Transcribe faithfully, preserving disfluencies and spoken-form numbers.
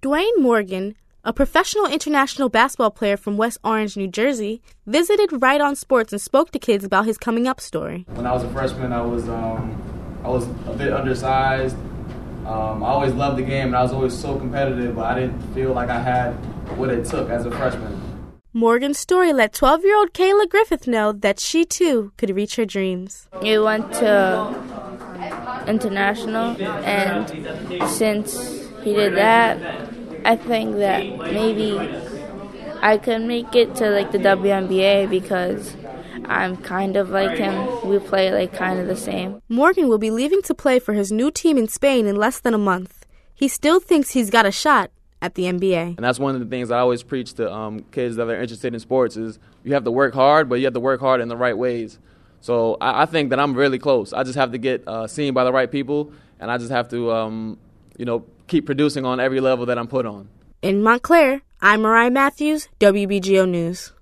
Dwayne Morgan, a professional international basketball player from West Orange, New Jersey, visited Right On Sports and spoke to kids about his coming-up story. When I was a freshman, I was um, I was a bit undersized. Um, I always loved the game, and I was always so competitive, but I didn't feel like I had what it took as a freshman. Morgan's story let twelve-year-old Kayla Griffith know that she, too, could reach her dreams. We went to international, and since he did that, I think that maybe I could make it to like the W N B A because I'm kind of like him. We play like kind of the same. Morgan will be leaving to play for his new team in Spain in less than a month. He still thinks he's got a shot at the N B A. And that's one of the things I always preach to um, kids that are interested in sports is you have to work hard, but you have to work hard in the right ways. So I, I think that I'm really close. I just have to get uh, seen by the right people, and I just have to, um, you know, keep producing on every level that I'm put on. In Montclair, I'm Mariah Matthews, W B G O News.